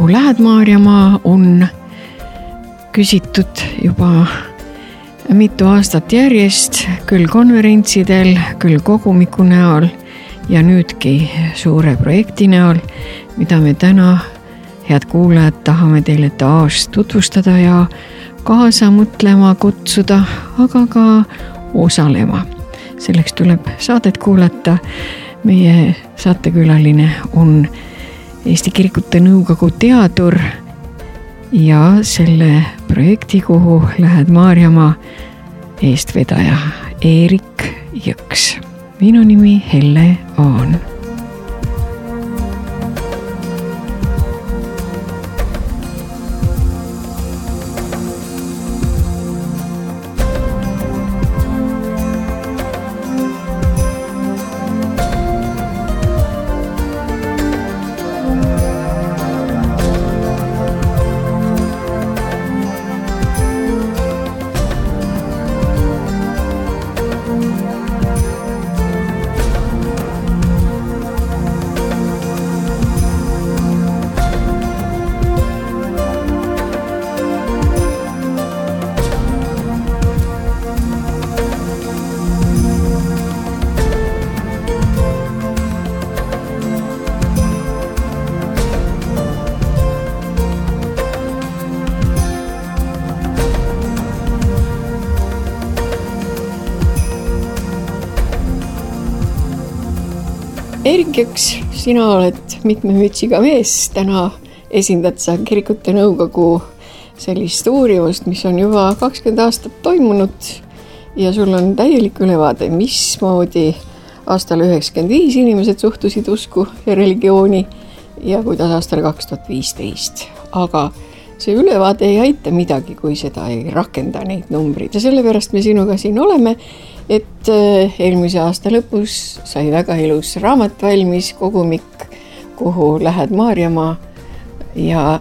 lähed Maarjamaa on küsitud juba mitu aastat järjest, küll konverentsidel, küll kogumiku näol ja nüüdki suure projekti näol, mida me täna, head kuulajad, tahame teile taas tutvustada ja kaasa mõtlema kutsuda, aga ka osalema. Selleks tuleb saadet kuulata. Meie saatekülaline on Eesti Kirikute Nõukogu teadur ja selle projekti, kuhu lähed Maarjamaa, eestvedaja Eerik Jõks. Minu nimi Helle Aan. Eerik Jõks, sina oled mitme mütsiga mees, täna esindad sa Kirikute Nõukogu sellist uurimust, mis on juba 20 aastat toimunud ja sul on täielik ülevaade, mismoodi aastal 95 inimesed suhtusid usku ja religiooni ja kuidas aastal 2015. Aga see ülevaade ei aita midagi, kui seda ei rakenda neid numbrid ja sellepärast me sinuga siin oleme, et eelmise aasta lõpus sai väga ilus raamat valmis, kogumik, kuhu lähed Maarjamaa ja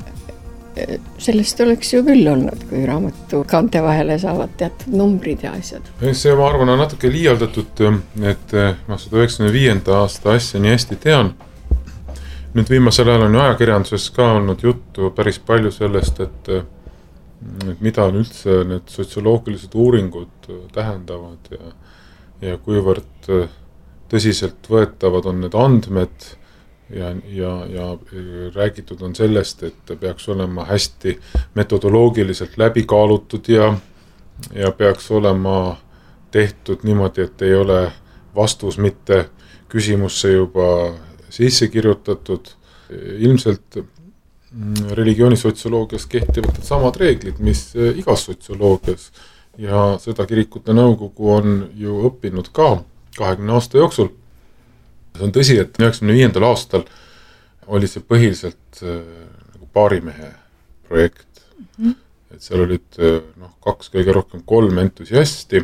sellest oleks ju küll olnud, kui raamatu kaante vahele saavad teatud numbrid ja asjad. See, ma arvan, on natuke liialdatud, et ma 195. aasta asja nii hästi tean. Nüüd viimasel ajal on ju ajakirjanduses ka olnud juttu päris palju sellest, et mida on üldse need sotsioloogilised uuringud tähendavad ja kuivõrd tõsiselt võetavad on need andmed ja räägitud on sellest, et peaks olema hästi metodoloogiliselt läbi kaalutud ja peaks olema tehtud niimoodi, et ei ole vastus mitte küsimusse juba sisse kirjutatud. Ilmselt religioonisotsioloogias kehtivad samad reeglid, mis igas sotsioloogias ja seda Kirikute Nõukogu on ju õppinud ka 20 aasta jooksul. See on tõsi, et 95. aastal oli see põhiliselt paarimehe projekt. Et seal olid 2, kõige rohkem 3 entusiasti.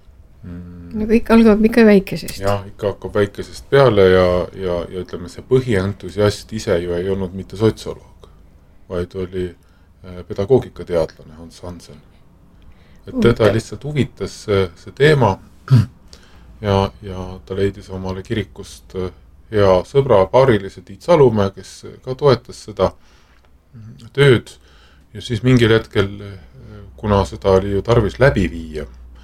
No kõik algab ikka väikesest. Jah, ikka hakkab väikesest peale ja ütleme, see põhientusiast ise ju ei olnud mitte sotsioloog, vaid oli pedagoogikateadlane Hans Hansen. Et teda lihtsalt huvitas see teema ja ta leidis omale kirikust hea sõbra paarilise Tiit Salumäe, kes ka toetas seda tööd ja siis mingil hetkel, kuna seda oli ju tarvis läbi viia,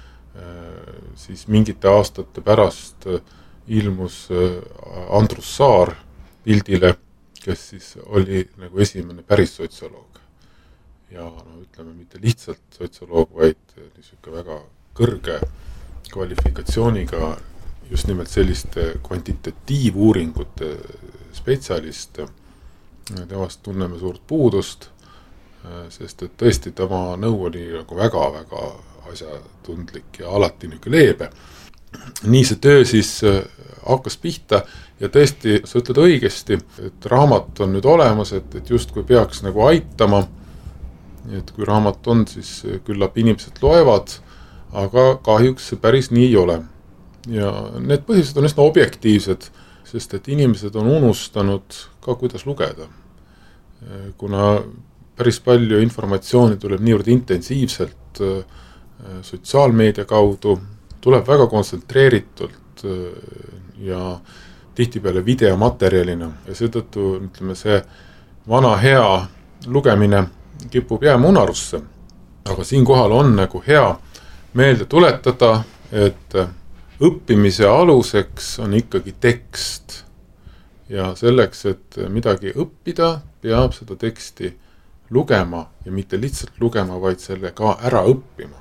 siis mingite aastate pärast ilmus Andrus Saar pildile, kes siis oli nagu esimene päris sotsioloog. Ja ütleme, mitte lihtsalt sotsioloog, vaid niisugune väga kõrge kvalifikatsiooniga just nimelt selliste kvantitatiivuuringute spetsialist. Temast tunneme suurt puudust, sest et tõesti tema nõu oli nagu väga-väga asjatundlik ja alati niisugune leebe. Nii see töö siis hakkas pihta ja tõesti, sa ütled õigesti, et raamat on nüüd olemas, et just kui peaks nagu aitama, et kui raamat on, siis küllap inimesed loevad, aga kahjuks see päris nii ei ole. Ja need põhjused on üsna objektiivsed, sest et inimesed on unustanud ka, kuidas lugeda. Kuna päris palju informatsiooni tuleb niivõrd intensiivselt sotsiaalmeedia kaudu, tuleb väga kontsentreeritult ja tihtipeale videomaterjalina ja seetõttu ütleme see vana hea lugemine kipub jääma unarusse. Aga siinkohal on nagu hea meelde tuletada, et õppimise aluseks on ikkagi tekst. Ja selleks, et midagi õppida, peab seda teksti lugema ja mitte lihtsalt lugema, vaid selle ka ära õppima.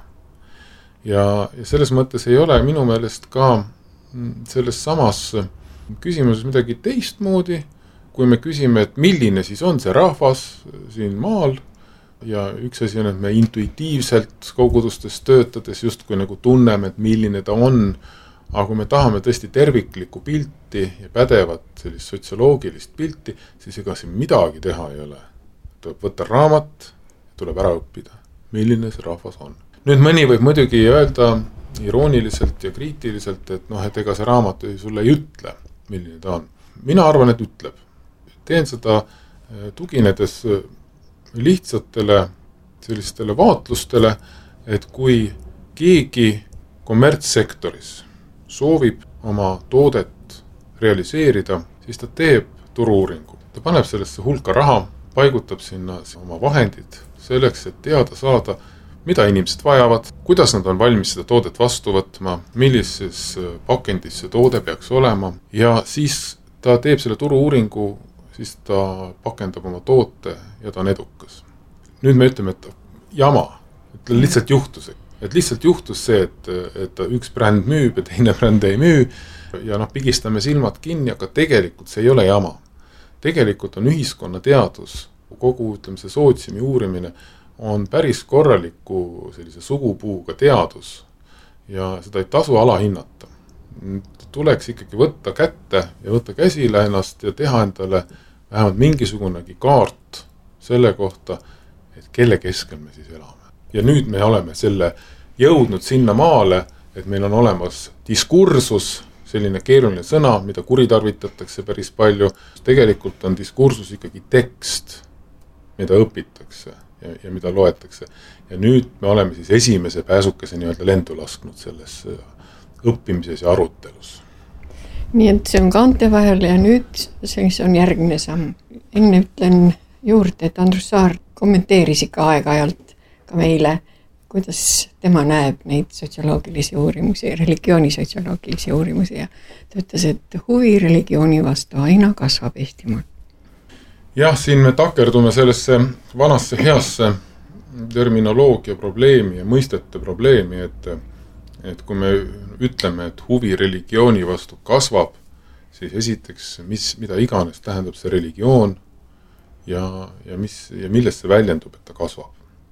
Ja selles mõttes ei ole minu meelest ka selles samas küsimuses midagi teistmoodi, kui me küsime, et milline siis on see rahvas siin maal, ja üks asi on, et me intuitiivselt kogudustes töötades justkui nagu tunneme, et milline ta on, aga kui me tahame tõesti terviklikku pilti ja pädevat sellist sotsioloogilist pilti, siis ega siin midagi teha ei ole. Tuleb võtta raamat, tuleb ära õppida, milline see rahvas on. Nüüd mõni võib muidugi öelda irooniliselt ja kriitiliselt, et ega see raamat sulle ei ütle, milline ta on. Mina arvan, et ütleb. Teen seda tuginedes lihtsatele sellistele vaatlustele, et kui keegi kommertssektoris soovib oma toodet realiseerida, siis ta teeb turu-uuringu. Ta paneb sellesse hulka raha, paigutab sinna oma vahendid selleks, et teada saada, mida inimesed vajavad, kuidas nad on valmis seda toodet vastu võtma, millises pakendis see toode peaks olema, ja siis ta teeb selle turu-uuringu, siis ta pakendab oma toote ja ta on edukas. Nüüd me ütleme, et jama, et lihtsalt juhtus. Et lihtsalt juhtus see, et üks bränd müüb ja teine bränd ei müü ja pigistame silmad kinni, aga tegelikult see ei ole jama. Tegelikult on ühiskonna teadus, kogu see sootsiumi uurimine on päris korraliku sellise sugupuuga teadus ja seda ei tasu alahinnata. Tuleks ikkagi võtta kätte ja võtta käsile ennast ja teha endale vähemalt mingisugunegi kaart selle kohta, et kelle keskel me siis elame. Ja nüüd me oleme selle jõudnud sinna maale, et meil on olemas diskursus, selline keeruline sõna, mida kuritarvitatakse päris palju. Tegelikult on diskursus ikkagi tekst, mida õpitakse ja mida loetakse. Ja nüüd me oleme siis esimese pääsukese nii-öelda lendu lasknud selles õppimises ja arutelus. Nii et see on kaante vahel ja nüüd see on järgmine samm. Enne ütlen juurde, et Andrus Saar kommenteeris ikka aeg-ajalt ka meile, kuidas tema näeb neid sotsioloogilisi uurimusi, religiooni sotsioloogilisi uurimusi ja ta ütles, et huvi religiooni vastu aina kasvab Eestimaal. Jah, siin me takerdume sellesse vanasse heasse terminoloogia probleemi ja mõistete probleemi, et kui me ütleme, et huvi religiooni vastu kasvab, siis esiteks, mida iganes tähendab see religioon ja millest see väljendub, et ta kasvab.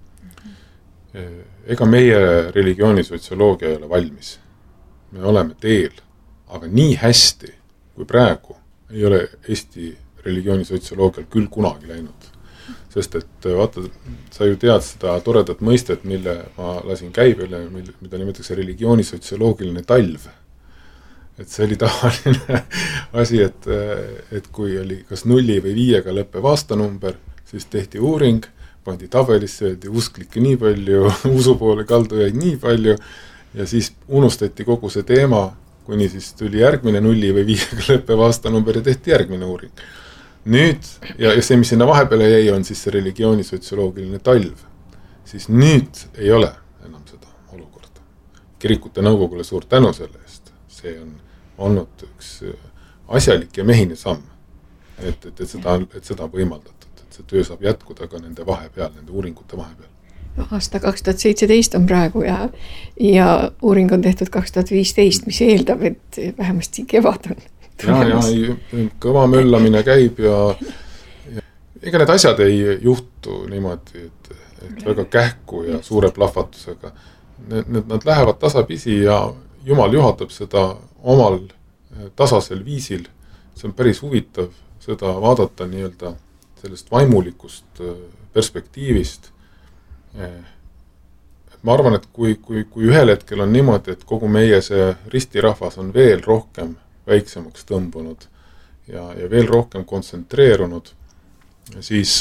Ega meie religiooni sotsioloogia ei ole valmis. Me oleme teel, aga nii hästi kui praegu ei ole Eesti religiooni sotsioloogial küll kunagi läinud. Sest et vaata, sa ju tead seda toredat mõistet, mille ma lasin käibele, mida nimetatakse religiooni sotsioloogiline talv. Et see oli tavaline asi, et kui oli kas 0 või 5 lõppev aastanumber, siis tehti uuring, pandi tabelisse, öeldi usklikke nii palju, usu poole kaldujaid nii palju ja siis unustati kogu see teema, kuni siis tuli järgmine 0 või 5 lõppev aastanumber ja tehti järgmine uuring. Nüüd, ja see, mis sinna vahepeale jäi, on siis see religiooni sotsioloogiline talv. Siis nüüd ei ole enam seda olukorda. Kirikute nõukogule suur tänu selle eest. See on olnud üks asjalik ja mehine samm, et seda on võimaldatud. See töö saab jätkuda ka nende vahepeal, nende uuringute vahepeal. Aasta 2017 on praegu ja uuring on tehtud 2015, mis eeldab, et vähemasti kevad on. Ja kõva möllamine käib ja ega need asjad ei juhtu niimoodi, et väga kähku ja suure plahvatusega. Nad lähevad tasapisi ja Jumal juhatab seda omal tasasel viisil. See on päris huvitav seda vaadata nii-öelda sellest vaimulikust perspektiivist. Ma arvan, et kui ühel hetkel on niimoodi, et kogu meie see ristirahvas on veel rohkem väiksemaks tõmbunud ja veel rohkem kontsentreerunud, siis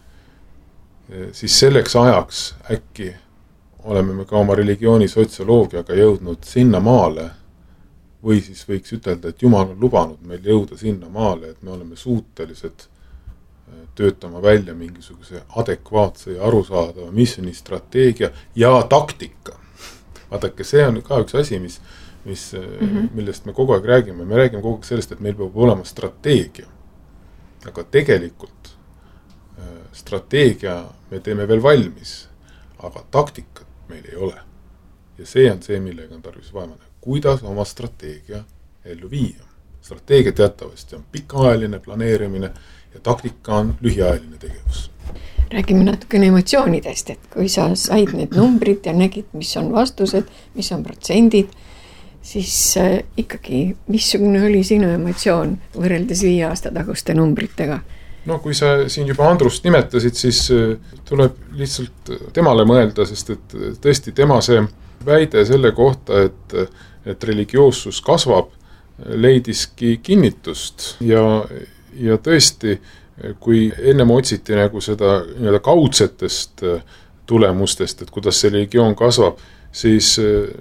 selleks ajaks äkki oleme me ka oma religiooni sotsioloogiaga jõudnud sinna maale või siis võiks ütelda, et Jumal on lubanud meil jõuda sinna maale, et me oleme suutelised töötama välja mingisuguse adekvaatse ja arusaadava missioni strateegia ja taktika. Vaadake, see on ka üks asi, millest me kogu aeg räägime. Me räägime kogu aeg sellest, et meil peab olema strateegia. Aga tegelikult strateegia me teeme veel valmis, aga taktikat meil ei ole. Ja see on see, millega on tarvis vaimane. Kuidas oma strateegia ellu viia? Strateegia teatavasti on pikaajaline planeerimine ja taktika on lühiajaline tegevus. Räägime natukene emotsioonidest, et kui sa said need numbrid ja nägid, mis on vastused, mis on protsendid, siis ikkagi, missugune oli sinu emotsioon võrreldes 5 aasta taguste numbritega? No kui sa siin juba Andrust nimetasid, siis tuleb lihtsalt temale mõelda, sest et tõesti tema see väide selle kohta, et religioossus kasvab, leidiski kinnitust ja tõesti, kui ennem otsiti nagu seda kaudsetest tulemustest, et kuidas see religioon kasvab, siis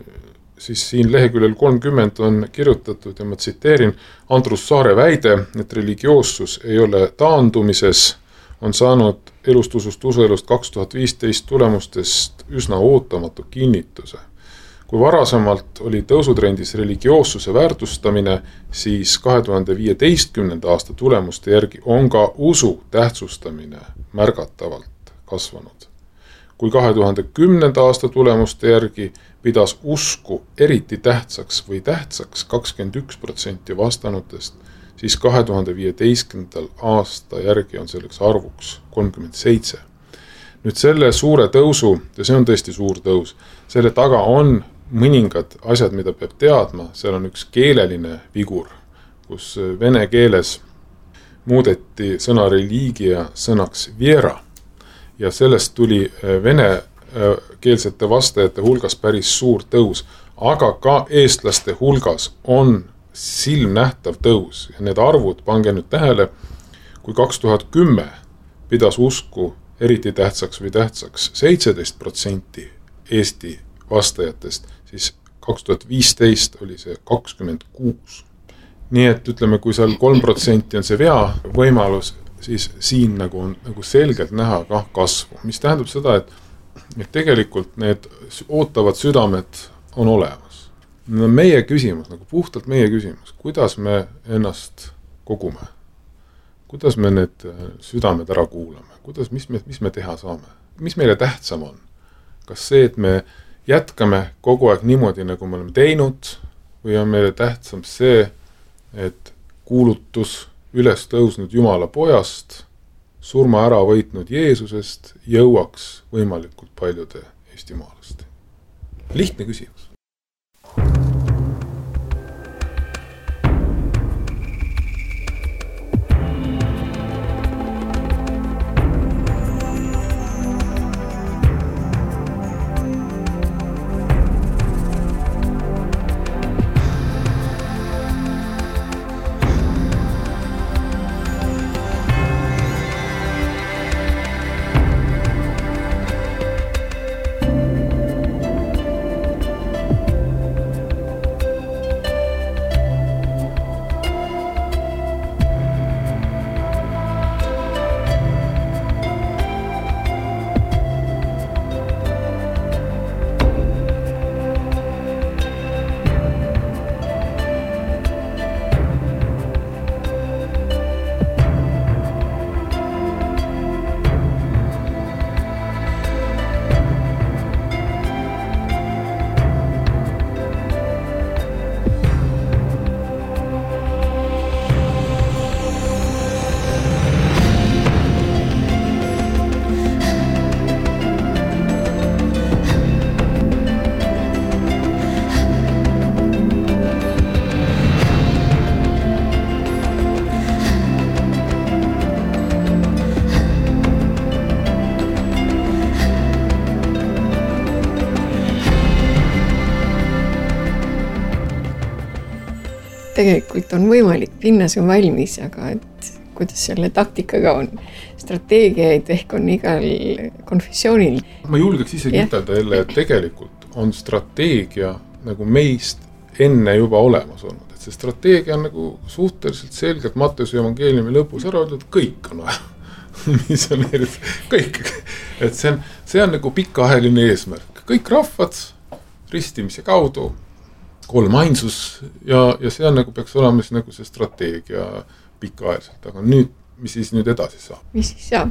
siin leheküljel 30 on kirjutatud ja ma tsiteerin Andrus Saare väide, et religioossus ei ole taandumises, on saanud elustusust usuelust 2015 tulemustest üsna ootamatu kinnituse. Kui varasemalt oli tõusutrendis religioossuse väärtustamine, siis 2015. aasta tulemuste järgi on ka usu tähtsustamine märgatavalt kasvanud. Kui 2010. aasta tulemuste järgi pidas usku eriti tähtsaks või tähtsaks 21% vastanutest, siis 2015. aasta järgi on selleks arvuks 37. Nüüd selle suure tõusu, ja see on tõesti suur tõus, selle taga on mõningad asjad, mida peab teadma. Seal on üks keeleline vigur, kus vene keeles muudeti sõna religia sõnaks viera ja sellest tuli vene keelsete vastajate hulgas päris suur tõus, aga ka eestlaste hulgas on silmnähtav tõus ja need arvud, pange nüüd tähele, kui 2010 pidas usku eriti tähtsaks või tähtsaks 17% Eesti vastajatest, siis 2015 oli see 26. Nii et ütleme, kui seal 3% on see vea võimalus, siis siin on selgelt näha kasvu, mis tähendab seda, et tegelikult need ootavad südamed on olemas. Meie küsimus, puhtalt meie küsimus, kuidas me ennast kogume, kuidas me need südamed ära kuulame, mis me teha saame, mis meile tähtsam on. Kas see, et me jätkame kogu aeg niimoodi, nagu me oleme teinud, või on meile tähtsam see, et kuulutus üles tõusnud Jumala pojast, surma ära võitnud Jeesusest jõuaks võimalikult paljude eestimaalaste. Lihtne küsimus. Tegelikult on võimalik, pinnas on valmis, aga et kuidas selle taktikaga on, strateegiaid ehk on igal konfessioonil. Ma julgeks isegi ütelda jälle, et tegelikult on strateegia nagu meist enne juba olemas olnud. See strateegia on nagu suhteliselt selgelt Matteuse evangeeliumi lõpus ära öeldud, kõik on missioneerida, kõik. Et see on nagu pikaajaline eesmärk. Kõik rahvad ristimise kaudu, 3 ainsus ja see on nagu peaks olema nagu see strateegia pikaajaliselt. Aga nüüd, mis siis nüüd edasi saab? Mis siis saab?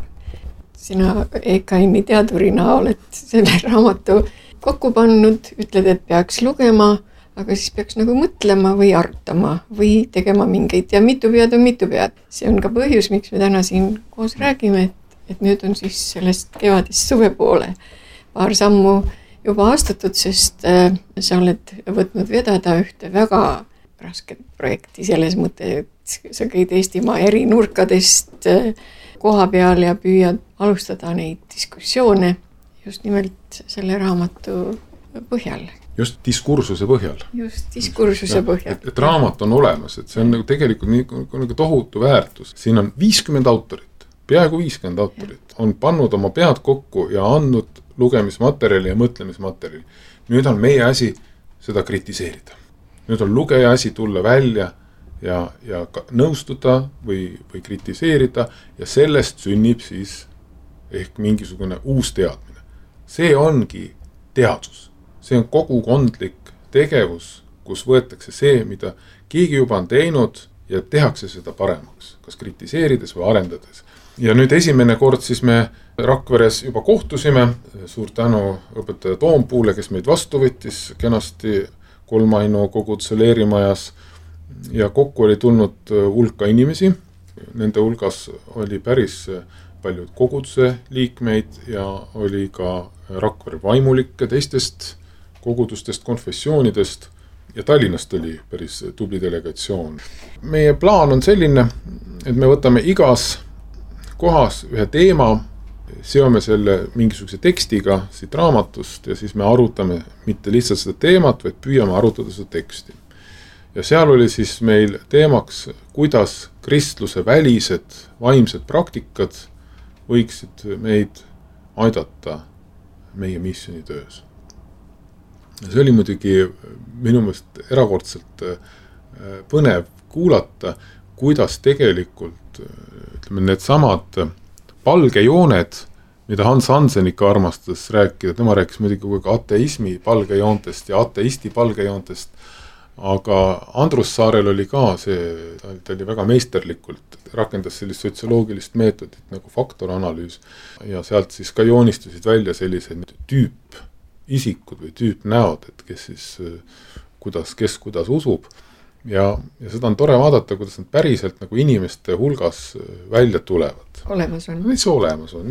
Sina EKN-i teadurina oled selle raamatu kokku pannud, ütled, et peaks lugema, aga siis peaks nagu mõtlema või arutama või tegema mingeid ja mitu pead on mitu pead. See on ka põhjus, miks me täna siin koos räägime, et nüüd on siis sellest kevadist suve poole paar sammu juba astutud, sest sa oled võtnud vedada ühte väga rasket projekti selles mõtte, et sa käid Eestimaa eri nurkadest koha peal ja püüad alustada neid diskussioone just nimelt selle raamatu põhjal. Just diskursuse põhjal. Just diskursuse põhjal. Et raamat on olemas, et see on nagu tegelikult nagu tohutu väärtus. Siin on 50 autorit, peaaegu 50 autorit on pannud oma pead kokku ja andnud lugemismaterjali ja mõtlemismaterjali. Nüüd on meie asi seda kritiseerida. Nüüd on lugeja asi tulla välja ja nõustuda või kritiseerida ja sellest sünnib siis ehk mingisugune uus teadmine. See ongi teadus. See on kogukondlik tegevus, kus võetakse see, mida keegi juba on teinud ja tehakse seda paremaks, kas kritiseerides või arendades. Ja nüüd esimene kord siis me Rakveres juba kohtusime, suur tänu õpetaja Toompuule, kes meid vastu võttis kenasti Kolmainu koguduse leerimajas ja kokku oli tulnud hulka inimesi. Nende hulgas oli päris paljud koguduse liikmeid ja oli ka Rakvere vaimulikke teistest kogudustest, konfessioonidest ja Tallinnast oli päris tubli delegatsioon. Meie plaan on selline, et me võtame igas kohas ühe teema, seome selle mingisuguse tekstiga siit raamatust ja siis me arutame mitte lihtsalt seda teemat, vaid püüame arutada seda teksti. Ja seal oli siis meil teemaks, kuidas kristluse välised vaimsed praktikad võiksid meid aidata meie missionitöös. Ja see oli muidugi minu meelest erakordselt põnev kuulata, kuidas tegelikult need samad palgejooned, mida Hans Hansen ikka armastas rääkida, tema rääkis muidugi kogu aeg ateismi palgejoontest ja ateisti palgejoontest, aga Andrus Saarel oli ka see, ta oli väga meisterlikult, rakendas sellist sotsioloogilist meetodit nagu faktoranalüüs ja sealt siis ka joonistusid välja sellised tüüpisikud või tüüpnäod, et kes siis kuidas usub. Ja seda on tore vaadata, kuidas nad päriselt nagu inimeste hulgas välja tulevad. Olemas on. See olemas on,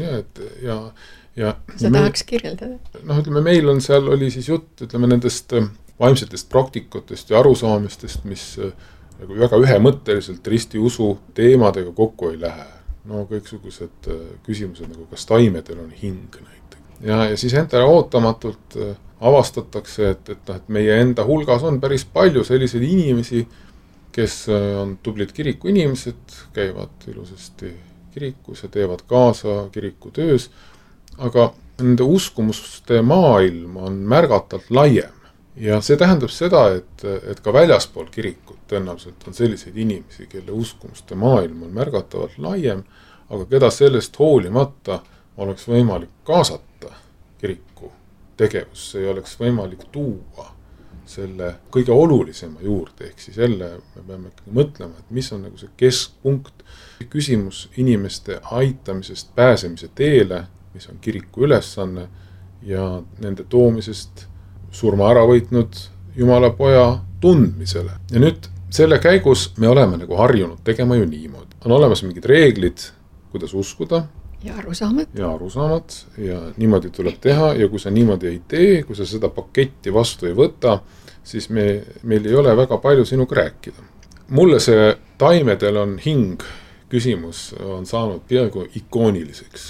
ja sa tahaks kirjeldada? Ütleme, meil on seal oli siis jutt, nendest vaimsetest praktikutest ja arusaamistest, mis nagu väga ühemõtteliselt ristiusu teemadega kokku ei lähe. Kõiksugused küsimused, nagu kas taimedel on hing näiteks. Ja siis endale ootamatult avastatakse, et meie enda hulgas on päris palju selliseid inimesi, kes on tublid kiriku inimesed, käivad ilusasti kirikus ja teevad kaasa kiriku töös, aga nende uskumuste maailm on märgatavalt laiem. Ja see tähendab seda, et ka väljaspool kirikut tõenäoliselt on selliseid inimesi, kelle uskumuste maailm on märgatavalt laiem, aga keda sellest hoolimata oleks võimalik kaasata kiriku tegevusse ja oleks võimalik tuua selle kõige olulisema juurde, ehk siis jälle me peame mõtlema, et mis on nagu see keskpunkt, küsimus inimeste aitamisest pääsemise teele, mis on kiriku ülesanne ja nende toomisest surma ära võitnud Jumala poja tundmisele. Ja nüüd selle käigus me oleme nagu harjunud tegema ju niimoodi. On olemas mingid reeglid, kuidas uskuda. Ja arusaamad ja niimoodi tuleb teha ja kui sa niimoodi ei tee, kui sa seda paketti vastu ei võta, siis meil ei ole väga palju sinuga rääkida. Mulle see taimedel on hing küsimus on saanud peaaegu ikooniliseks.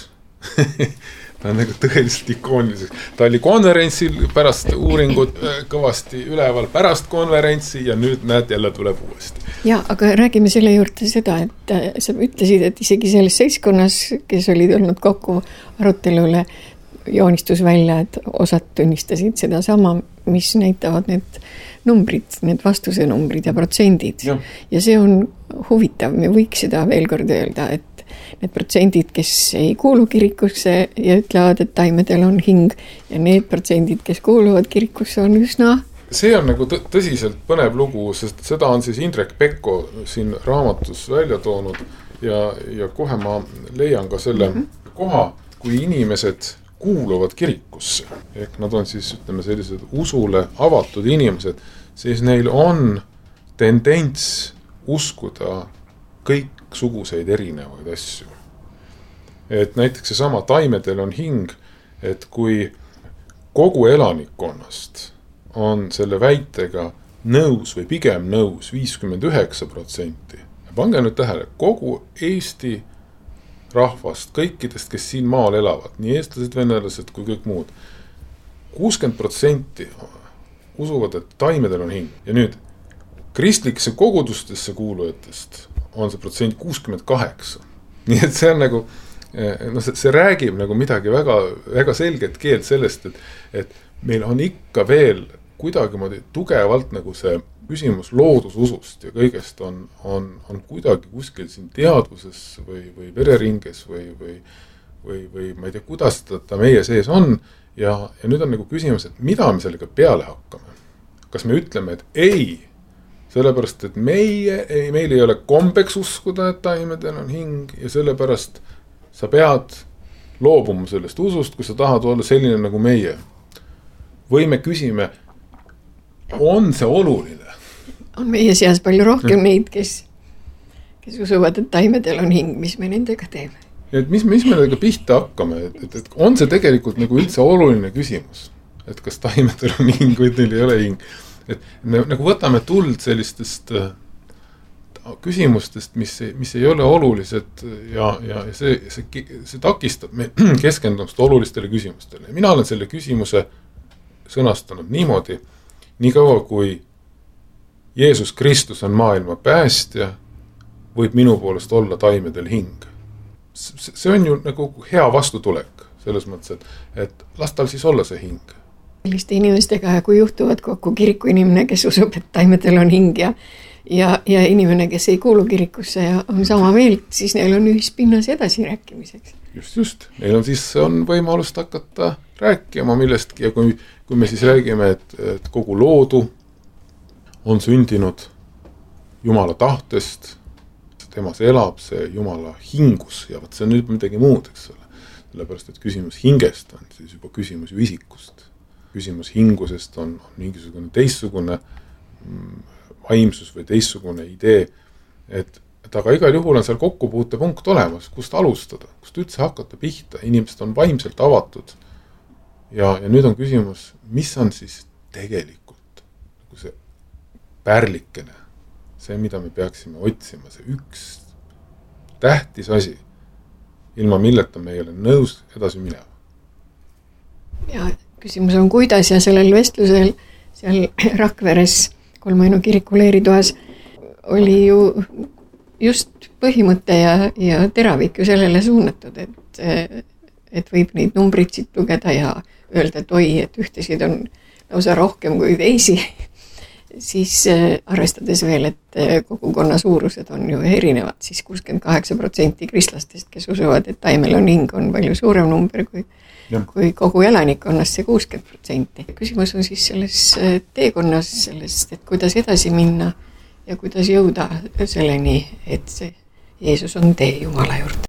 Ta on nagu tõeliselt ikooniliseks. Ta oli konverentsil pärast uuringut kõvasti üleval pärast konverentsi ja nüüd näed jälle tuleb uuesti. Ja, aga räägime selle juurde seda, et sa ütlesid, et isegi selles seltskonnas, kes olid olnud kokku arutelule, joonistus välja, et osad tunnistasid seda sama, mis näitavad need numbrid, need vastuse numbrid ja protsendid. Ja see on huvitav, me võiks seda veel kord öelda, et need protsendid, kes ei kuulu kirikusse ja ütlevad, et taimedel on hing ja need protsendid, kes kuuluvad kirikusse, on üsna. See on nagu tõsiselt põnev lugu, sest seda on siis Indrek Pekko siin raamatus välja toonud ja kohe ma leian ka selle koha, kui inimesed kuuluvad kirikusse, ehk nad on siis, ütleme, sellised usule avatud inimesed, siis neil on tendents uskuda kõiksuguseid erinevaid asju. Et näiteks see sama taimedel on hing, et kui kogu elanikkonnast on selle väitega nõus või pigem nõus 59%, ja pange nüüd tähele, kogu Eesti rahvast, kõikidest, kes siin maal elavad, nii eestlased, venelased kui kõik muud, 60% usuvad, et taimedel on hing. Ja nüüd kristlikesse kogudustesse kuulujatest on see protsent 68. Nii et see on nagu, no see räägib nagu midagi väga, väga selget keelt sellest, et meil on ikka veel kuidagi tugevalt nagu see küsimus loodususust ja kõigest on kuidagi kuskil siin teadvuses või vereringes või ma ei tea, kuidas ta meie sees on. Ja nüüd on nagu küsimus, et mida me sellega peale hakkame? Kas me ütleme, et ei, sellepärast, et meil ei ole kombeks uskuda, et taimedel on hing ja sellepärast sa pead loobuma sellest usust, kui sa tahad olla selline nagu meie. Või me küsime, on see oluline? On meie seas palju rohkem neid, kes usuvad, et taimedel on hing, mis me nendega teeme. Et mis me nendega pihta hakkame? Et on see tegelikult nagu üldse oluline küsimus, et kas taimedel on hing või neil ei ole hing. Et me nagu võtame tuld sellistest küsimustest, mis ei ole olulised ja see takistab me keskendumist olulistele küsimustele. Mina olen selle küsimuse sõnastanud niimoodi, nii kaua kui Jeesus Kristus on maailma päästja, võib minu poolest olla taimedel hing. See on ju nagu hea vastutulek selles mõttes, et las tal siis olla see hing. Selliste inimestega, kui juhtuvad kokku kiriku inimene, kes usub, et taimedel on hing ja inimene, kes ei kuulu kirikusse ja on sama meelt, siis neil on ühispinnas edasi rääkimiseks. Just. Neil on siis võimalust hakata rääkima millestki ja kui me siis räägime, et kogu loodu on sündinud Jumala tahtest, temas elab see Jumala hingus ja see on nüüd midagi muud, eks ole. Sellepärast, et küsimus hingest on siis juba küsimus ju isikust. Küsimus hingusest on mingisugune teistsugune vaimsus või teistsugune idee, et aga igal juhul on seal kokkupuutepunkt olemas, kust alustada, kust üldse hakata pihta. Inimesed on vaimselt avatud ja nüüd on küsimus, mis on siis tegelikult nagu see pärlikene, see, mida me peaksime otsima, see üks tähtis asi, ilma milleta me ei ole nõus edasi minema. Ja küsimus on kuidas ja sellel vestlusel seal Rakveres Kolmainu kiriku leeritoas oli ju just põhimõte ja teravik ju sellele suunatud, et võib neid numbrid siit lugeda ja öelda, et oi, et ühtesid on lausa rohkem kui teisi. Siis arvestades veel, et kogukonna suurused on ju erinevad, siis 68% kristlastest, kes usuvad, et taimel on hing, on palju suurem number kui kogu elanikkonnast, see 60%. Küsimus on siis selles teekonnas sellest, et kuidas edasi minna ja kuidas jõuda selleni, et see Jeesus on tee Jumala juurde.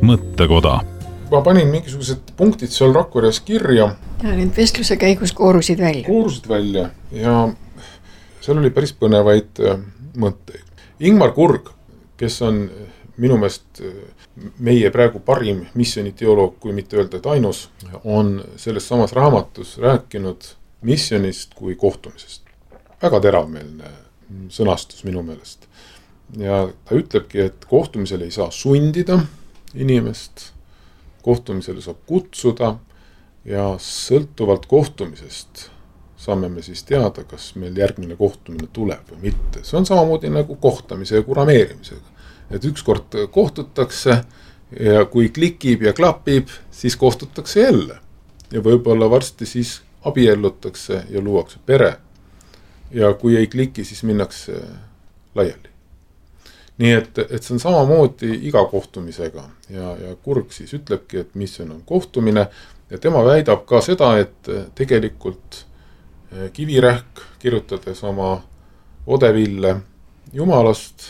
mõttekoda. Ma panin mingisugused punktid seal Rakveres kirja. Ja need vestluse käigus koorusid välja. Ja seal oli päris põnevaid mõtteid. Ingmar Kurg, kes on minu meelest meie praegu parim missioniteoloog, kui mitte öelda, et ainus, on selles samas raamatus rääkinud missionist kui kohtumisest. Väga teravmeelne sõnastus minu meelest. Ja ta ütlebki, et kohtumisel ei saa sundida inimest, kohtumisele saab kutsuda ja sõltuvalt kohtumisest saame me siis teada, kas meil järgmine kohtumine tuleb või mitte. See on samamoodi nagu kohtamise ja kurameerimisega. Et ükskord kohtutakse ja kui klikib ja klapib, siis kohtutakse jälle. Ja võib-olla varsti siis abiellutakse ja luuakse pere. Ja kui ei kliki, siis minnakse laiali. Nii et see on samamoodi iga kohtumisega ja Kurg siis ütlebki, et missioon on kohtumine ja tema väidab ka seda, et tegelikult Kivirähk, kirjutades oma Odeville Jumalast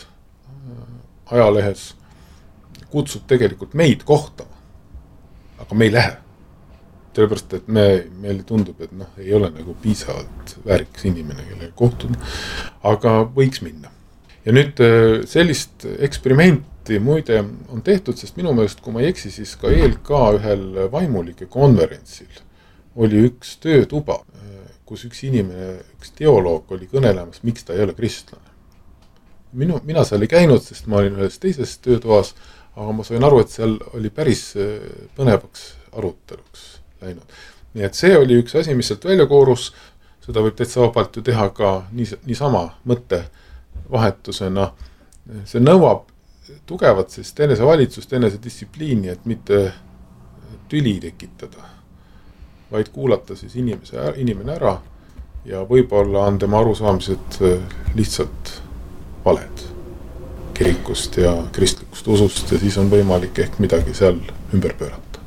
ajalehes, kutsub tegelikult meid kohtama. Aga me ei lähe. Sellepärast, et meile tundub, et ei ole nagu piisavalt väärikas inimene, kellega kohtuda, aga võiks minna. Ja nüüd sellist eksperimenti muide on tehtud, sest minu meelest, kui ma ei eksi, siis ka ELK ühel vaimulike konverentsil oli üks töötuba, kus üks inimene, üks teoloog oli kõnelemas, miks ta ei ole kristlane. Mina seal ei käinud, sest ma olin ühes teises töötoas, aga ma sain aru, et seal oli päris põnevaks aruteluks läinud. Nii et see oli üks asi, mis sealt välja koorus, seda võib täitsa vabalt ju teha ka niisama mõttevahetusena. See nõuab tugevat sellist enesevalitsust, enesedistsipliini, et mitte tüli tekitada, vaid kuulata siis inimene ära ja võib-olla on tema arusaamised lihtsalt valed kirikust ja kristlikust usust ja siis on võimalik ehk midagi seal ümber pöörata.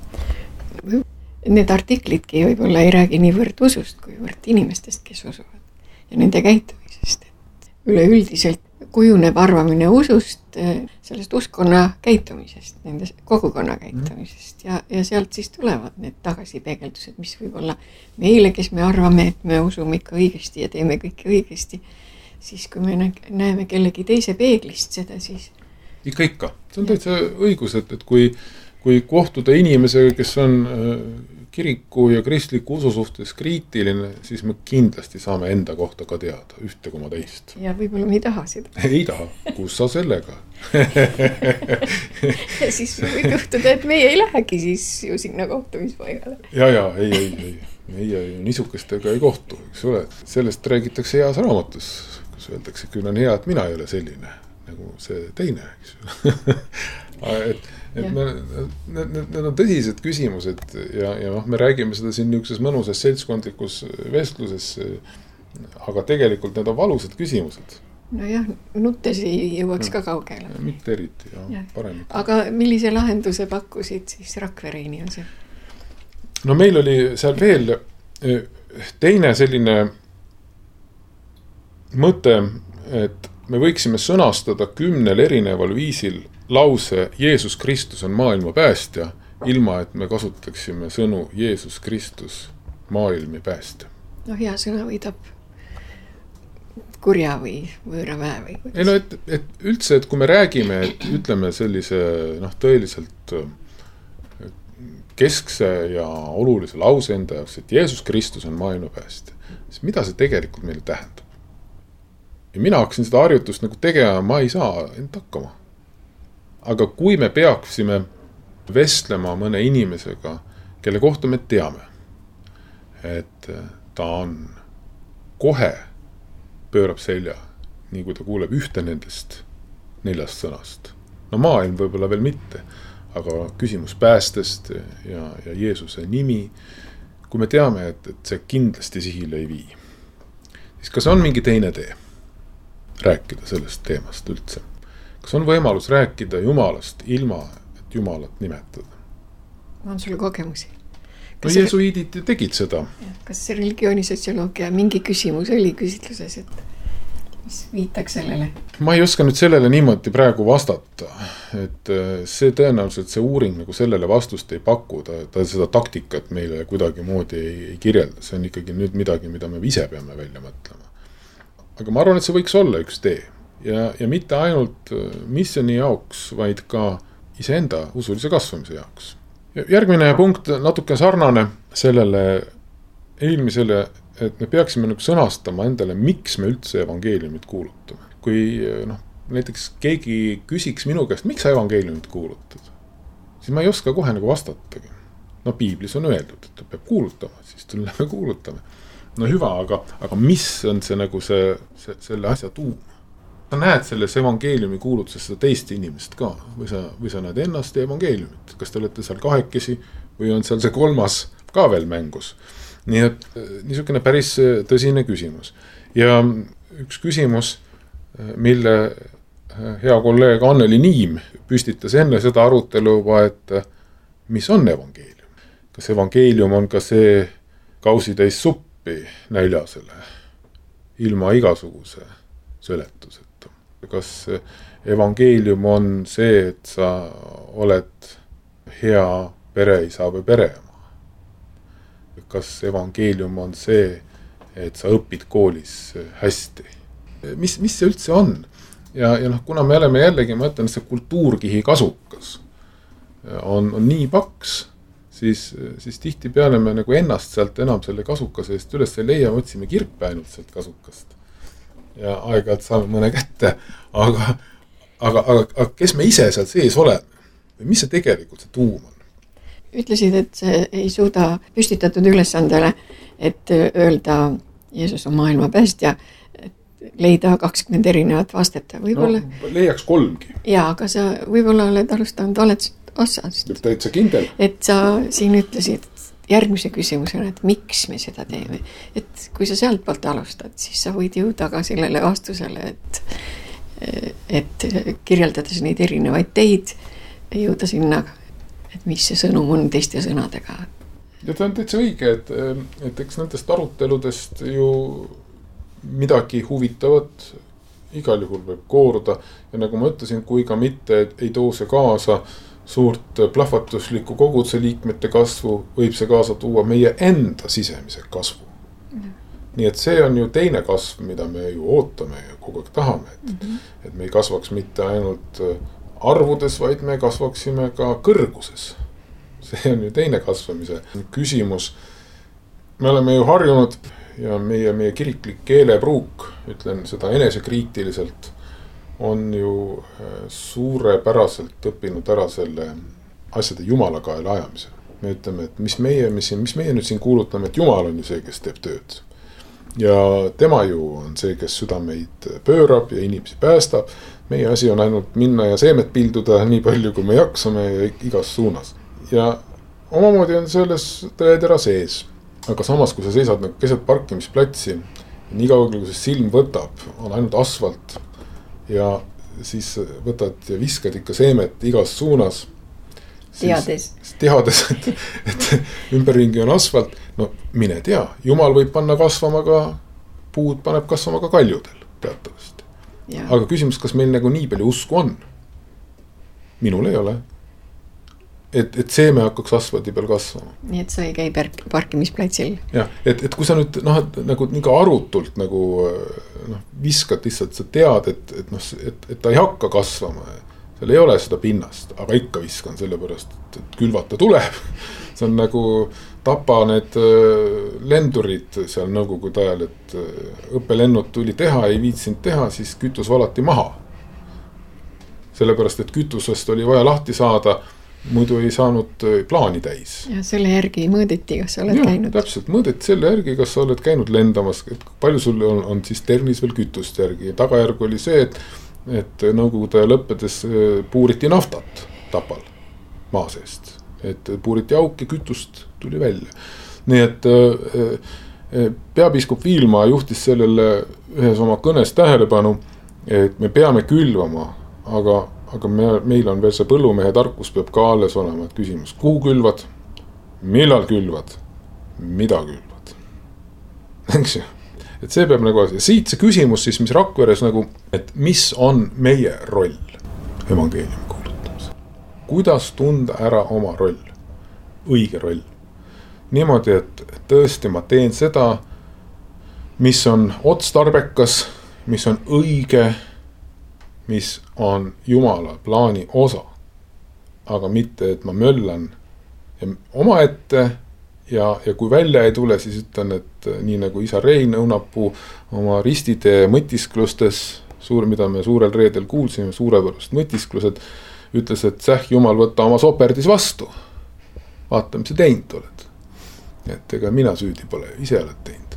Need artiklidki võib-olla ei räägi niivõrd usust, kuivõrd inimestest, kes usuvad ja nende käitumisest. Üleüldiselt kujuneb arvamine usust, sellest uskonna käitumisest, nende kogukonna käitumisest ja sealt siis tulevad need tagasipeegeldused, mis võib-olla meile, kes me arvame, et me usume ikka õigesti ja teeme kõike õigesti, siis kui me näeme kellegi teise peeglist seda, siis... Ikka. See on täitsa õigus, et kui kohtuda inimesega, kes on kiriku ja kristliku usu suhtes kriitiline, siis me kindlasti saame enda kohta ka teada ühte koma teist. Ja võib-olla me ei taha seda. Ei taha, kus sa sellega? Ja siis võib juhtuda, et meie ei lähegi siis ju sinna kohtumispaigale. Ja, ei. Meie ju niisukestega ei kohtu, eks ole. Sellest räägitakse heas raamatus, kus öeldakse, küll on hea, et mina ei ole selline, nagu see teine, eks need on tõsised küsimused ja me räägime seda siin niisuguses mõnusas seltskondlikus vestluses, aga tegelikult need on valusad küsimused. Nojah, nuttes ei jõuaks ka kaugele. Mitte eriti, parem. Aga millise lahenduse pakkusid siis Rakvere inimesed? No meil oli seal veel teine selline mõte, et me võiksime sõnastada 10 erineval viisil lause Jeesus Kristus on maailma päästja, ilma et me kasutaksime sõnu Jeesus Kristus maailmi päästja. No hea sõna võidab kurja või võõra väe või kuidas? Ei no, et üldse, et kui me räägime, et ütleme sellise tõeliselt keskse ja olulise lause enda jaoks, et Jeesus Kristus on maailma päästja, siis mida see tegelikult meile tähendab? Ja mina hakkasin seda harjutust nagu tegema, ma ei saa end hakkama. Aga kui me peaksime vestlema mõne inimesega, kelle kohta me teame, et ta on kohe pöörab selja, nii kui ta kuuleb ühte nendest 4 sõnast. No maailm võib-olla veel mitte, aga küsimus päästest ja Jeesuse nimi, kui me teame, et see kindlasti sihile ei vii, siis kas on mingi teine tee rääkida sellest teemast üldse? Kas on võimalus rääkida Jumalast ilma, et Jumalat nimetada? On sul kogemusi? No jesuiidid tegid seda. Kas see religioonisotsioloogia mingi küsimus oli küsitluses, et mis viitaks sellele? Ma ei oska nüüd sellele niimoodi praegu vastata, et see tõenäoliselt see uuring nagu sellele vastust ei paku, ta seda taktikat meile kuidagi moodi ei kirjelda, see on ikkagi nüüd midagi, mida me ise peame välja mõtlema. Aga ma arvan, et see võiks olla üks tee ja mitte ainult missiooni jaoks, vaid ka iseenda usulise kasvamise jaoks. Järgmine punkt natuke sarnane sellele eelmisele, et me peaksime nagu sõnastama endale, miks me üldse evangeeliumit kuulutame. Kui näiteks keegi küsiks minu käest, miks sa evangeeliumit kuulutad, siis ma ei oska kohe nagu vastatagi. Piiblis on öeldud, et ta peab kuulutama, siis tuleme kuulutame. Hüva, aga mis on see nagu selle asja tuum? Sa näed selles evangeeliumi kuulutuses seda teist inimest ka, või sa näed ennast ja evangeeliumit. Kas te olete seal kahekesi või on seal see kolmas ka veel mängus? Nii et niisugune päris tõsine küsimus. Ja üks küsimus, mille hea kolleeg Anneli Niim püstitas enne seda arutelu, et mis on evangeelium? Kas evangeelium on ka see kausitäis suppi näljasele ilma igasuguse seletuseta? Kas evangeelium on see, et sa oled hea pereisa või pereema? Kas evangeelium on see, et sa õpid koolis hästi? Mis see üldse on? Ja kuna me oleme jällegi, ma ütlen, see kultuurkihi kasukas on nii paks, siis tihti peale me nagu ennast sealt enam selle kasukase eest üles ei leia, me otsime kirpe ainult sealt kasukast. Ja aeg-ajalt saame mõne kätte, aga kes me ise sealt sees oleme? Mis see tegelikult see tuum on? Ütlesid, et see ei suuda püstitatud ülesandele, et öelda Jeesus on maailma päästja, et leida 20 erinevat vastet. Leiaks 3. Jaa, aga sa võib-olla oled alustanud valetsust ossast. Täitsa kindel. Et sa siin ütlesid järgmise küsimusena, et miks me seda teeme. Et kui sa sealt poolt alustad, siis sa võid jõuda ka sellele vastusele, et kirjeldades neid erinevaid teid, jõuda sinna, et mis see sõnum on teiste sõnadega. Ja ta on täitsa õige, et eks nendest aruteludest ju midagi huvitavat igal juhul võib kooruda. Ja nagu ma ütlesin, kui ka mitte ei too see kaasa suurt plahvatuslikku koguduse liikmete kasvu, võib see kaasa tuua meie enda sisemise kasvu. Nii et see on ju teine kasv, mida me ju ootame ja kogu aeg tahame, et me ei kasvaks mitte ainult arvudes, vaid me kasvaksime ka kõrguses. See on ju teine kasvamise küsimus. Me oleme ju harjunud ja meie kiriklik keelepruuk, ütlen seda enesekriitiliselt, on ju suurepäraselt õppinud ära selle asjade Jumala kaela ajamise. Me ütleme, et mis meie nüüd siin kuulutame, et Jumal on ju see, kes teeb tööd. Ja tema ju on see, kes südameid pöörab ja inimesi päästab. Meie asi on ainult minna ja seemet pilduda nii palju, kui me jaksame igas suunas. Ja omamoodi on selles tõetera sees. Aga samas, kui sa seisad nagu keset parkimisplatsi, nii kaugel, kui see silm võtab, on ainult asfalt ja siis võtad ja viskad ikka seemet igas suunas. Teades, et ümberringi on asfalt, mine tea, Jumal võib panna kasvama ka, puud paneb kasvama ka kaljudel teatavasti. Aga küsimus, kas meil nagu nii palju usku on? Minul ei ole. Et seeme hakkaks asfaldi peal kasvama. Nii et sa ei käi parkimisplatsil. Ja, et kui sa nüüd nagu arutult nagu, viskad lihtsalt, sa tead, et ta ei hakka kasvama. Seal ei ole seda pinnast, aga ikka viskan sellepärast, et külvata tuleb. See on nagu Tapa need lendurid seal nõukogude ajal, et õppelennud tuli teha, ei viitsinud teha, siis kütus valati maha. Sellepärast, et kütusest oli vaja lahti saada, muidu ei saanud plaani täis. Ja selle järgi mõõdeti, kas sa oled käinud? Täpselt, mõõdeti selle järgi, kas sa oled käinud lendamas, et palju sul on siis ternis veel kütust järgi. Tagajärg oli see, et nõukogude lõppedes puuriti naftat Tapal maa seest. Et puuriti auk ja kütust tuli välja. Nii et peapiiskop Viilma juhtis sellele ühes oma kõnes tähelepanu, et me peame külvama, aga meil on veel see põllumehe tarkus peab ka alles olema, et küsimus, kuhu külvad, millal külvad, mida külvad. Eks ju? et see peab nagu, siit see küsimus siis, mis Rakveres nagu, et mis on meie roll evangeeliumi kuulutamisel? Kuidas tunda ära oma roll? Õige roll. Niimoodi, et tõesti ma teen seda, mis on otstarbekas, mis on õige, mis on Jumala plaani osa. Aga mitte, et ma möllan oma ette ja kui välja ei tule, siis ütlen, et nii nagu isa Rein Õunapuu oma ristitee mõtisklustes, mida me suurel reedel kuulsime, suurepärast mõtisklused, ütles, et Jumal, võtta oma soperdis vastu. Vaata, mis sa teinud oled. Et ega mina süüdi pole, ise oled teinud.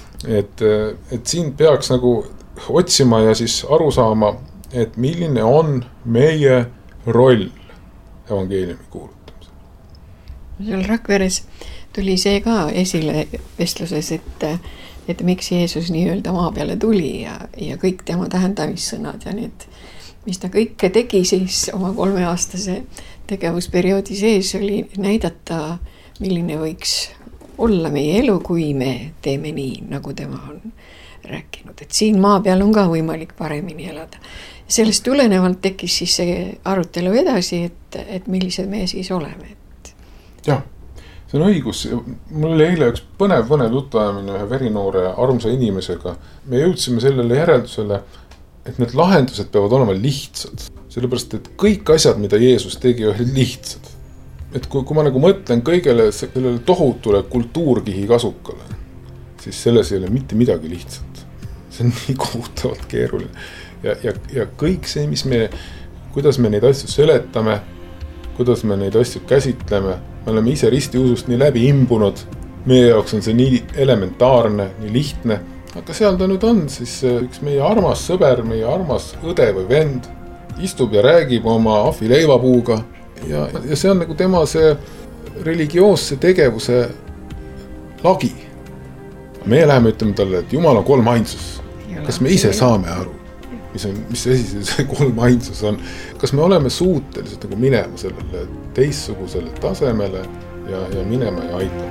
Et siin peaks nagu otsima ja siis aru saama, et milline on meie roll evangeeliumi kuulutamisel. Seal Rakveres tuli see ka esile vestluses, et miks Jeesus nii-öelda maa peale tuli ja kõik tema tähendamissõnad ja need, mis ta kõike tegi siis oma 3-aastase tegevusperioodi sees, oli näidata, milline võiks olla meie elu, kui me teeme nii, nagu tema on rääkinud. Et siin maa peal on ka võimalik paremini elada. Sellest tulenevalt tekkis siis see arutelu edasi, et millised me siis oleme. Jah, see on õigus. Mul oli eile üks põnev jutuajamine ühe verinoore armsa inimesega. Me jõudsime sellele järeldusele, et need lahendused peavad olema lihtsad. Sellepärast, et kõik asjad, mida Jeesus tegi, olid lihtsad. Et kui ma nagu mõtlen kõigele sellele tohutule kultuurkihi kasukale, siis selles ei ole mitte midagi lihtsat. See on nii kohutavalt keeruline. Ja kõik see, kuidas me neid asju seletame, kuidas me neid asju käsitleme, me oleme ise ristiusust nii läbi imbunud, meie jaoks on see nii elementaarne, nii lihtne, aga seal ta nüüd on siis üks meie armas sõber, meie armas õde või vend, istub ja räägib oma ahvi leivapuuga ja see on nagu tema see religioosse tegevuse lagi. Meie läheme ütleme talle, et Jumal on 3 ainsus. Kas me ise saame aru, mis asi see 3 ainsus on? Kas me oleme suutelised nagu minema sellele teistsugusele tasemele ja minema ja aitama?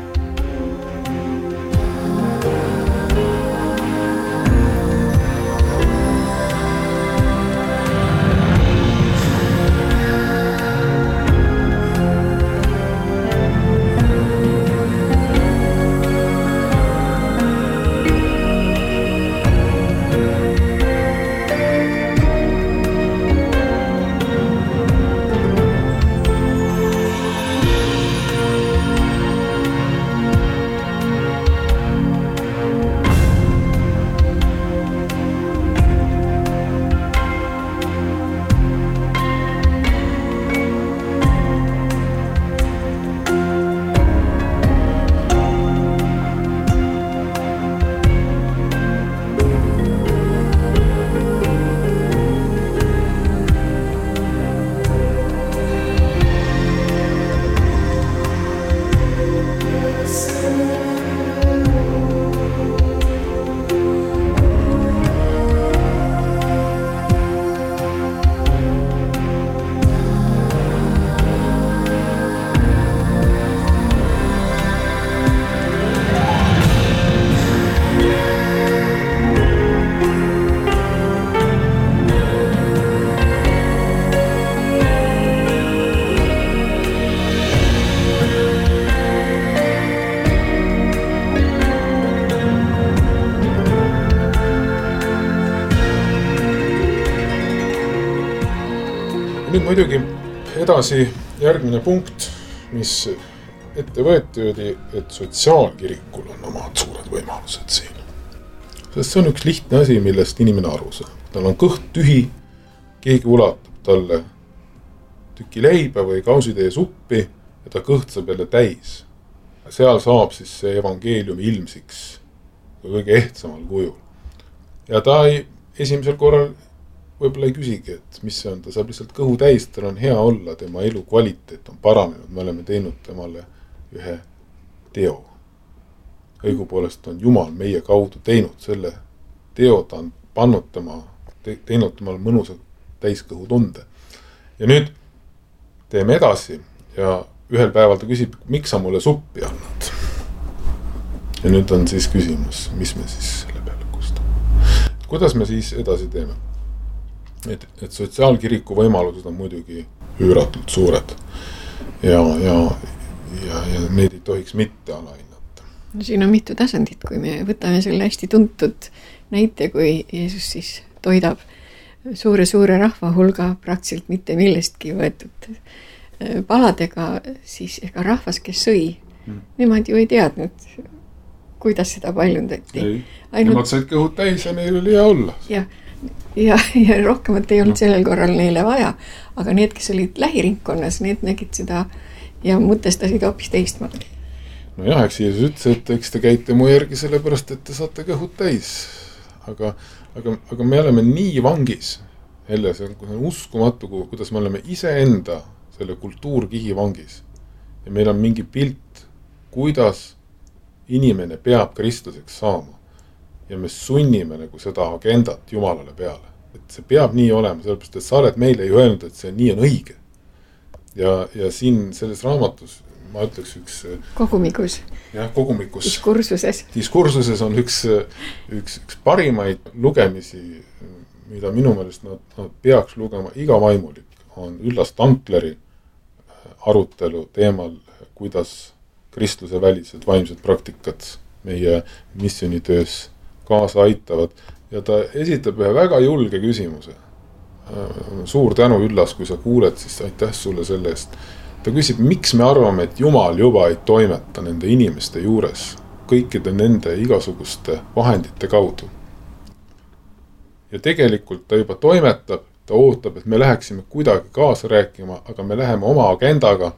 Nüüd muidugi edasi järgmine punkt, mis ette võeti, oli, et sotsiaalkirikul on omad suured võimalused siin. Sest see on üks lihtne asi, millest inimene aru saab. Tal on kõht tühi, keegi ulatab talle tüki leiba või kausitäie suppi ja ta kõht saab jälle täis. Seal saab siis see evangeelium ilmsiks kõige ehtsamal kujul. Ja ta esimesel korral võib-olla ei küsigi, et mis see on, ta saab lihtsalt kõhu täis, tal on hea olla, tema elu kvaliteet on paranenud, me oleme teinud temale ühe teo. Õigupoolest on Jumal meie kaudu teinud selle teo, ta on pannud teinud temale mõnusa täiskõhu tunde. Ja nüüd teeme edasi ja ühel päeval ta küsib, miks sa mulle suppi annad? Ja nüüd on siis küsimus, mis me siis selle peale kuidas me siis edasi teeme? Et sotsiaalkiriku võimalused on muidugi üüratult suured ja neid ei tohiks mitte alahinnata. No siin on mitu tasandit, kui me võtame selle hästi tuntud näite, kui Jeesus siis toidab suure rahva hulga praktiliselt mitte millestki võetud paladega, siis ega rahvas, kes sõi, nemad ju ei teadnud, kuidas seda paljundati. Nemad said kõhud täis ja neil oli hea olla. Ja rohkemat ei olnud sellel korral neile vaja, aga need, kes olid lähiringkonnas, need nägid seda ja mõtestasid hoopis teistmoodi. No jah, eks Jeesus ütles, et eks te käite mu järgi sellepärast, et te saate kõhud täis. Aga me oleme nii vangis, jälle see on uskumatu, kuidas me oleme iseenda selle kultuurkihi vangis. Ja meil on mingi pilt, kuidas inimene peab kristlaseks saama. Ja me sunnime nagu seda agendat Jumalale peale. Et see peab nii olema, sellepärast, et sa oled meile ju öelnud, et see nii on õige. Ja siin selles raamatus, ma ütleks üks... Kogumikus. Jah, kogumikus. Diskursuses on üks parimaid lugemisi, mida minu meelest nad peaks lugema iga vaimulik, on Üllas Tankleri arutelu teemal, kuidas kristluse välised vaimsed praktikad meie missionitöös kaasa aitavad. Ja ta esitab ühe väga julge küsimuse. Suur tänu, Üllas, kui sa kuuled, siis aitäh sulle selle eest. Ta küsib, miks me arvame, et Jumal juba ei toimeta nende inimeste juures kõikide nende igasuguste vahendite kaudu. Ja tegelikult ta juba toimetab, ta ootab, et me läheksime kuidagi kaasa rääkima, aga me läheme oma agendaga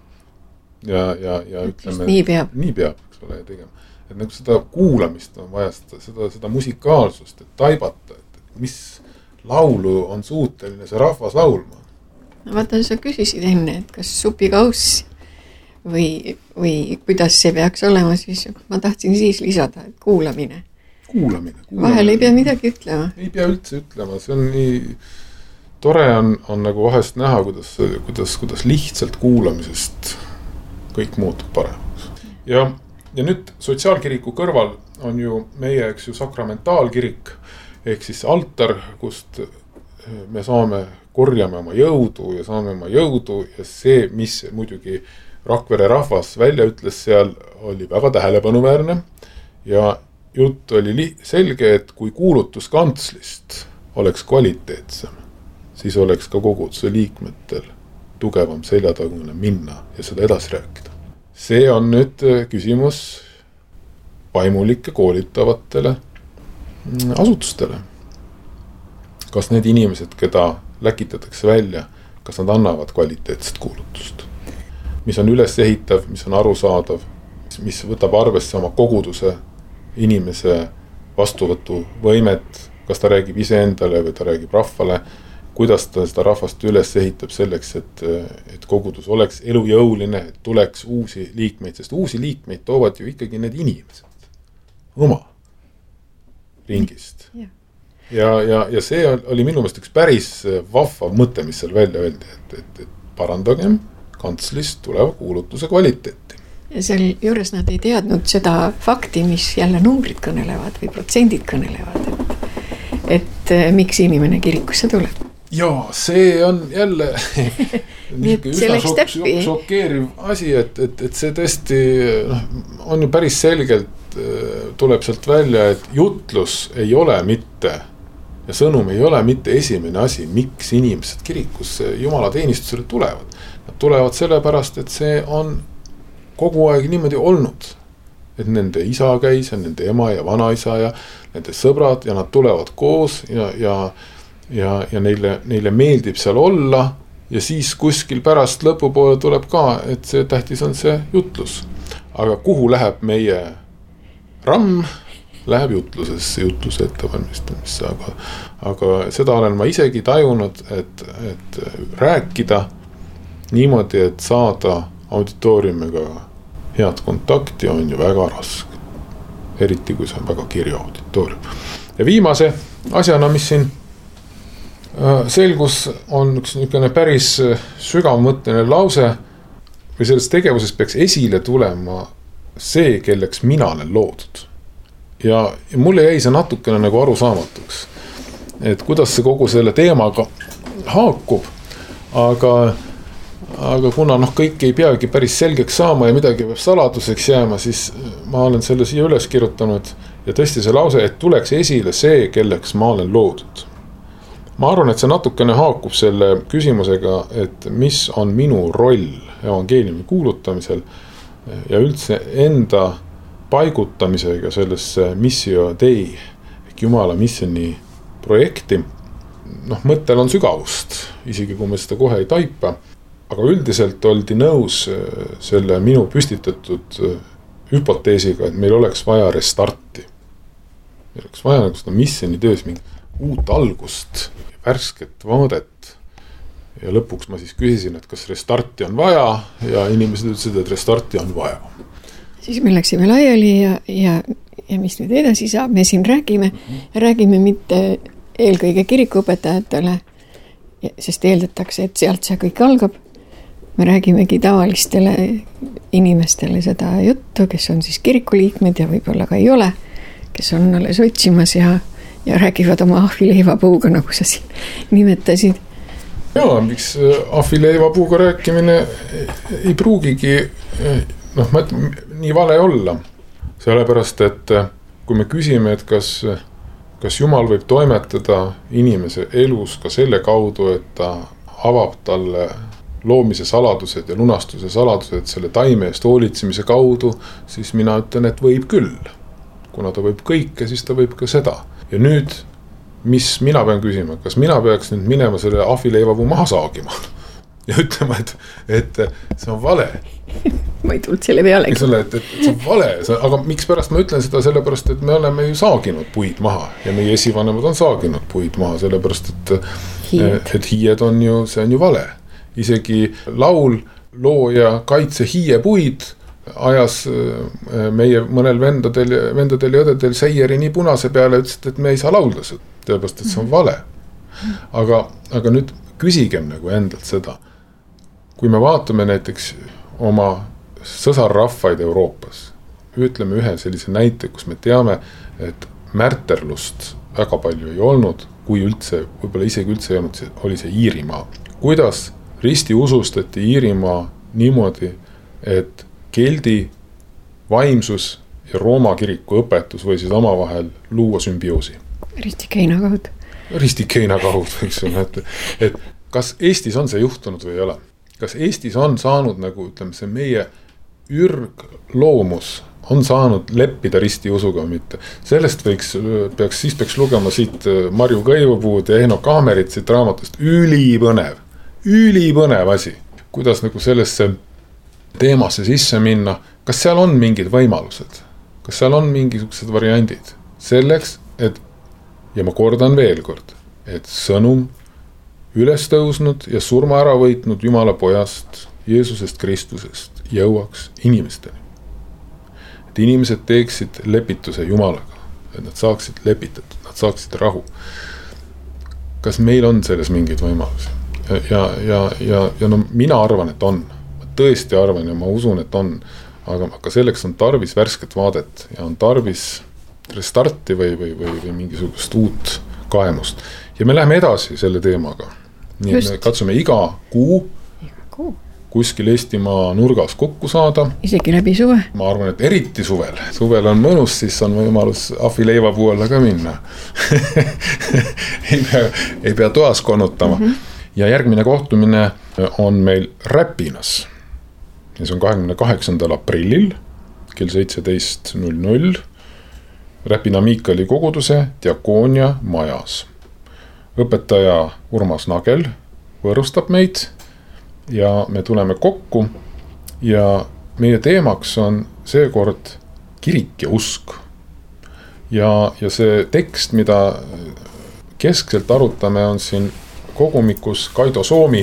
ja ütleme, nii peab, eks ole, tegema. Et nagu seda kuulamist on vaja, seda musikaalsust, et taibata, et mis laulu on suuteline see rahvas laulma. No vaata, sa küsisid enne, et kas supikauss või kuidas see peaks olema, siis ma tahtsin siis lisada, et kuulamine. Vahel ei pea midagi ütlema. Ei pea üldse ütlema, see on nii tore on nagu vahest näha, kuidas lihtsalt kuulamisest kõik muutub paremaks. Ja nüüd sotsiaalkiriku kõrval on ju meie, eks ju, sakramentaalkirik, ehk siis altar, kust me korjame oma jõudu ja see, mis muidugi Rakvere rahvas välja ütles seal, oli väga tähelepanuväärne ja jutt oli selge, et kui kuulutus kantslist oleks kvaliteetsem, siis oleks ka koguduse liikmetel tugevam seljatagune minna ja seda edasi rääkida. See on nüüd küsimus vaimulike koolitavatele asutustele. Kas need inimesed, keda läkitatakse välja, kas nad annavad kvaliteetset kuulutust? Mis on üles ehitav, mis on arusaadav, mis võtab arvesse oma koguduse inimese vastuvõtu võimet, kas ta räägib iseendale või ta räägib rahvale, kuidas ta seda rahvast üles ehitab selleks, et kogudus oleks elujõuline, et tuleks uusi liikmeid, sest uusi liikmeid toovad ju ikkagi need inimesed oma ringist. Ja see oli minu meelest üks päris vahva mõte, mis seal välja öeldi, et parandagem kantslist tuleva kuulutuse kvaliteeti. Ja seal juures nad ei teadnud seda fakti, mis jälle numbrid kõnelevad või protsendid kõnelevad, et miks inimene kirikusse tuleb. Jaa, see on jälle üsna šokeeriv asi, et see tõesti on ju päris selgelt tuleb sealt välja, et jutlus ei ole mitte ja sõnum ei ole mitte esimene asi, miks inimesed kirikusse Jumala teenistusele tulevad. Nad tulevad sellepärast, et see on kogu aeg niimoodi olnud. Et nende isa käis ja nende ema ja vanaisa ja nende sõbrad ja nad tulevad koos ja neile meeldib seal olla ja siis kuskil pärast lõpupoole tuleb ka, et see tähtis on see jutlus. Aga kuhu läheb meie ramm? Läheb jutlusesse, jutluse ettevalmistamisse, aga seda olen ma isegi tajunud, et rääkida niimoodi, et saada auditooriumiga head kontakti on ju väga raske. Eriti kui see on väga kirja auditoorium. Ja viimase asjana, mis siin selgus, on üks niisugune päris sügavmõtteline lause või selles tegevuses peaks esile tulema see, kelleks mina olen loodud. Ja mulle jäi see natukene nagu arusaamatuks. et kuidas see kogu selle teemaga haakub, aga kuna kõik ei peagi päris selgeks saama ja midagi peab saladuseks jääma, siis ma olen selle siia üles kirjutanud ja tõesti see lause, et tuleks esile see, kelleks ma olen loodud. Ma arvan, et see natukene haakub selle küsimusega, et mis on minu roll evangeeliumi kuulutamisel ja üldse enda paigutamisega sellesse missio Dei ehk Jumala missioni projekti. Mõttel on sügavust, isegi kui me seda kohe ei taipa, aga üldiselt oldi nõus selle minu püstitatud hüpoteesiga, et meil oleks vaja restarti. Meil oleks vaja nagu seda missioni töös mingi uut algust, värsket vaadet. Ja lõpuks ma siis küsisin, et kas restarti on vaja ja inimesed ütlesid, et restarti on vaja. Siis me läksime laiali ja mis nüüd edasi saab, me siin räägime mitte eelkõige kirikuõpetajatele, sest eeldatakse, et sealt see kõik algab. Me räägimegi tavalistele inimestele seda juttu, kes on siis kirikuliikmed ja võib-olla ka ei ole, kes on alles otsimas ja räägivad oma ahvileivapuuga, nagu sa siin nimetasid. Jaa, miks ahvileivapuuga rääkimine ei pruugigi nii vale olla. Sellepärast, et kui me küsime, et kas Jumal võib toimetada inimese elus ka selle kaudu, et ta avab talle loomise saladused ja lunastuse saladused selle taime eest hoolitsemise kaudu, siis mina ütlen, et võib küll. Kuna ta võib kõike, siis ta võib ka seda. Ja nüüd, mis mina pean küsima, kas mina peaks nüüd minema selle ahvileivapuu maha saagima ja ütlema, et see on vale. Ma ei tulnud selle peale. Et see on vale, aga miks pärast ma ütlen seda, sellepärast, et me oleme ju saaginud puid maha ja meie esivanemad on saaginud puid maha, sellepärast, et hiied on ju, see on ju vale. Isegi laul looja kaitse hiiepuid ajas meie mõnel vendadel ja õdedel seieri nii punase peale, ütlesid, et me ei saa laulda seda, sellepärast, et see on vale. Aga nüüd küsigem nagu endalt seda. Kui me vaatame näiteks oma sõsarrahvaid Euroopas, ütleme ühe sellise näite, kus me teame, et märterlust väga palju ei olnud, kui üldse, võib-olla isegi üldse ei olnud, oli see Iirimaa. Kuidas risti usustati Iirimaa niimoodi, et keldi vaimsus ja Rooma kiriku õpetus võisid omavahel luua sümbioosi. Ristikeina kaudu. Ristikeina kaudu, eks ole, et kas Eestis on see juhtunud või ei ole? Kas Eestis on saanud nagu, ütleme, see meie ürgloomus on saanud leppida ristiusuga või mitte? Sellest peaks lugema siit Marju Kõivupuud ja Ehno Kaamerit siit raamatust. Ülipõnev asi. Kuidas nagu sellesse teemasse sisse minna? Kas seal on mingid võimalused? Kas seal on mingisugused variandid? Selleks, ja ma kordan veel kord, et sõnum üles tõusnud ja surma ära võitnud Jumala pojast, Jeesusest Kristusest jõuaks inimesteni. Et inimesed teeksid lepituse Jumalaga, et nad saaksid lepitatud, nad saaksid rahu. Kas meil on selles mingeid võimalusi? Ja mina arvan, et on. Ma tõesti arvan ja ma usun, et on. Aga selleks on tarvis värsket vaadet ja on tarvis restarti või mingisugust uut kaemust. Ja me läheme edasi selle teemaga. Nii et me katsume iga kuu kuskil Eestimaa nurgas kokku saada. Isegi läbi suve. Ma arvan, et eriti suvel. Suvel on mõnus, siis on võimalus ahvileivapuu alla ka minna. ei pea toas konutama. Ja järgmine kohtumine on meil Räpinas. Ja see on 28. aprillil kell 17:00 Räpina Miikali koguduse diakoonia majas. Õpetaja Urmas Nagel võõrustab meid ja me tuleme kokku ja meie teemaks on seekord kirik ja usk. Ja see tekst, mida keskselt arutame, on siin kogumikus Kaido Soomi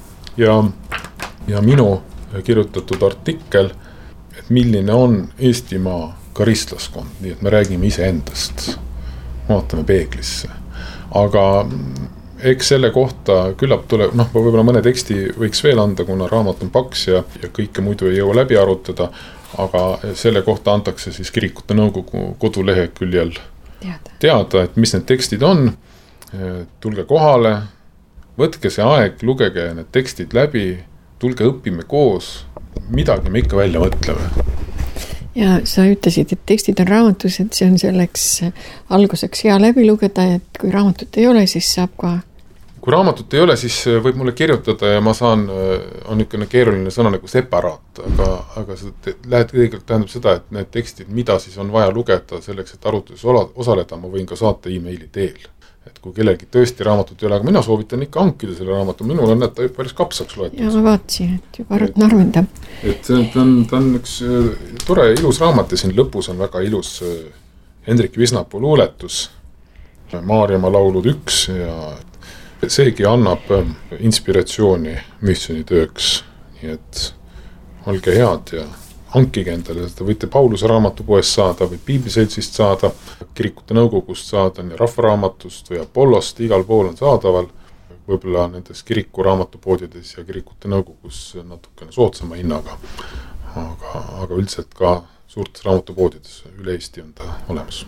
ja minu kirjutatud artikkel, et milline on Eestimaa karistlaskond, nii et me räägime iseendast, vaatame peeglisse. Aga eks selle kohta küllap tuleb, võib-olla mõne teksti võiks veel anda, kuna raamat on paks ja kõike muidu ei jõua läbi arutada, aga selle kohta antakse siis kirikute nõukogu koduleheküljel teada, et mis need tekstid on. tulge kohale, võtke see aeg, lugege need tekstid läbi, tulge õpime koos, midagi me ikka välja mõtleme. Ja sa ütlesid, et tekstid on raamatus, et see on selleks alguseks hea läbi lugeda, et kui raamatut ei ole, siis saab ka... Kui raamatut ei ole, siis võib mulle kirjutada ja ma saan, on niisugune keeruline sõna nagu separaat, aga see tegelikult tähendab seda, et need tekstid, mida siis on vaja lugeda selleks, et arutuses osaleda, ma võin ka saata e-maili teel. Et kui kellelgi tõesti raamatut ei ole, aga mina soovitan ikka hankida selle raamatu, minul on need päris kapsaks loetud. Ja ma vaatasin, et juba narvendab. Et ta on üks tore ilus raamat ja siin lõpus on väga ilus Hendrik Visnapuu luuletus, Maarjamaa laulud 1 ja seegi annab inspiratsiooni missioonitööks, nii et olge head ja hankige endale, seda võite Pauluse raamatupoest saada või Piibliseltsist saada, kirikute nõukogust saada, nii rahvaraamatust või Apollost, igal pool on saadaval, võib-olla nendes kiriku raamatupoodides ja kirikute nõukogus natukene soodsama hinnaga, aga üldiselt ka suurtes raamatupoodides üle Eesti on ta olemas.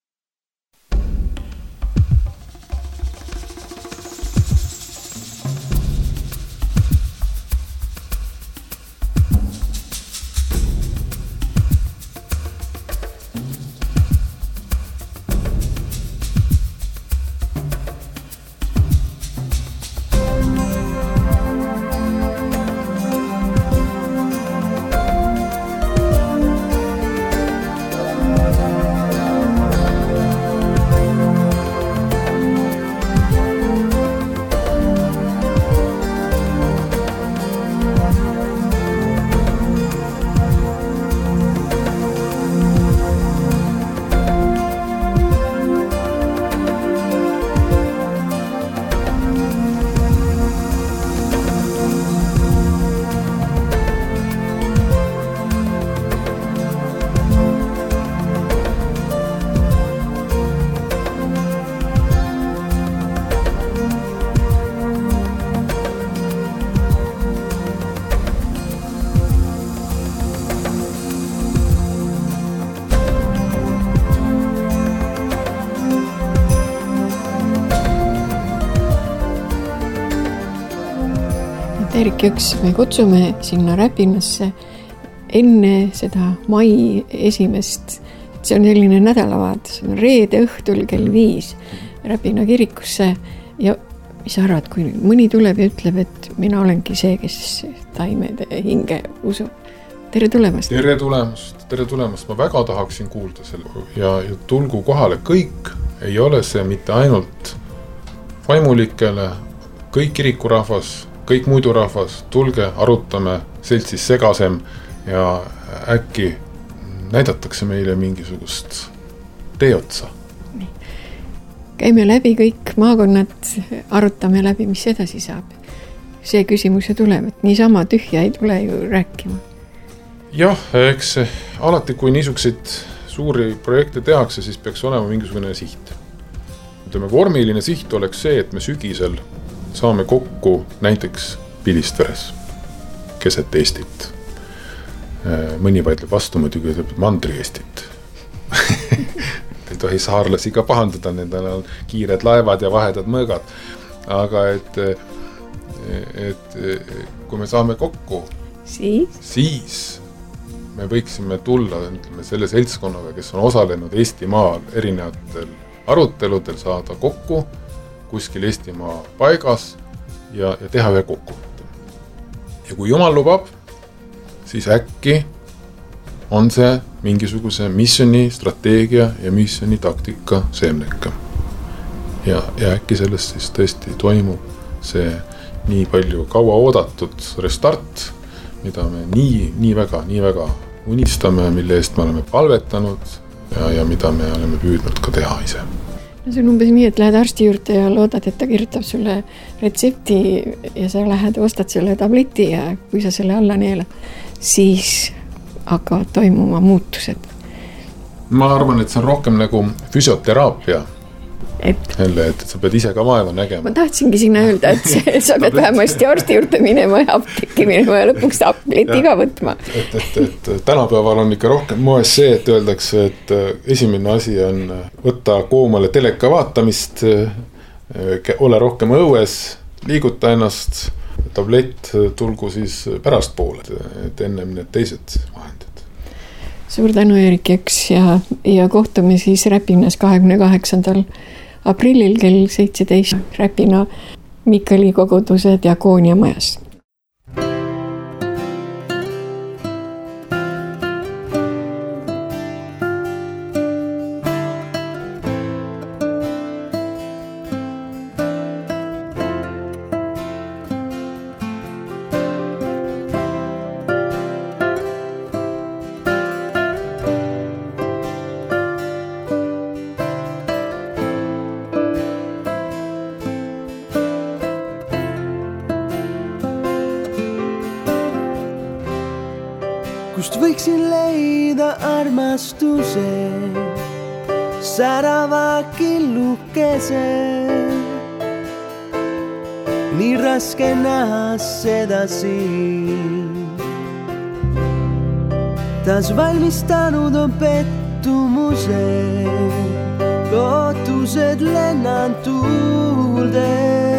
Erik Jõks, me kutsume sinna Räpinasse enne seda mai 1. See on selline nädalavahetus, see on reede õhtul kell 5 Räpina kirikusse ja mis arvad, kui mõni tuleb ja ütleb, et mina olengi see, kes taimede hinge usub. Tere tulemast! Tere tulemast! Ma väga tahaksin kuulda selle ja tulgu kohale kõik, ei ole see mitte ainult vaimulikele, kõik kirikurahvas, kõik muidu rahvas, tulge, arutame seltsis segasem ja äkki näidatakse meile mingisugust teeotsa. Käime läbi kõik maakonnad, arutame läbi, mis edasi saab. See küsimus tuleb, et niisama tühja ei tule ju rääkima. Jah, eks alati kui niisuguseid suuri projekte tehakse, siis peaks olema mingisugune siht. Ütleme, vormiline siht oleks see, et me sügisel saame kokku näiteks Pilistveres, keset Eestit. Mõni vaidleb vastu muidugi ütleb Mandri Eestit. Ei tohi saarlasi ka pahandada, nendel on kiired laevad ja vahedad mõõgad. Aga et kui me saame kokku, siis me võiksime tulla selle seltskonnaga, kes on osalenud Eestimaal erinevatel aruteludel, saada kokku kuskil Eestimaa paigas ja teha ühe kokkuvõtte. Ja kui Jumal lubab, siis äkki on see mingisuguse missiooni strateegia ja missiooni taktika seemneka. Ja äkki sellest siis tõesti toimub see nii palju kaua oodatud restart, mida me nii väga unistame, mille eest me oleme palvetanud ja mida me oleme püüdnud ka teha ise. See on umbes nii, et lähed arsti juurde ja loodad, et ta kirjutab sulle retsepti ja sa lähed, ostad selle tableti ja kui sa selle alla neelad, siis hakkavad toimuma muutused. Ma arvan, et see on rohkem nagu füsioteraapia. Et sa pead ise ka vaeva nägema. Ma tahtsingi sinna öelda, et sa pead vähemasti arsti juurde minema ja apteeki minema ja lõpuks tableti ka võtma. Et tänapäeval on ikka rohkem moes see, et öeldakse, et esimene asi on võtta koomale teleka vaatamist, ole rohkem õues, liiguta ennast, tablett tulgu siis pärast poole, et ennem need teised vahendid. Suur tänu, Erik Jõks ja kohtume siis Räpinas 28. aprillil kell 17 Räpina Mikkeli koguduse diakoonia majas. Kust võiksin leida armastuse, särava killukese. Nii raske näha seda siin. Taas valmistanud on pettumuse, lootused lennan tuulde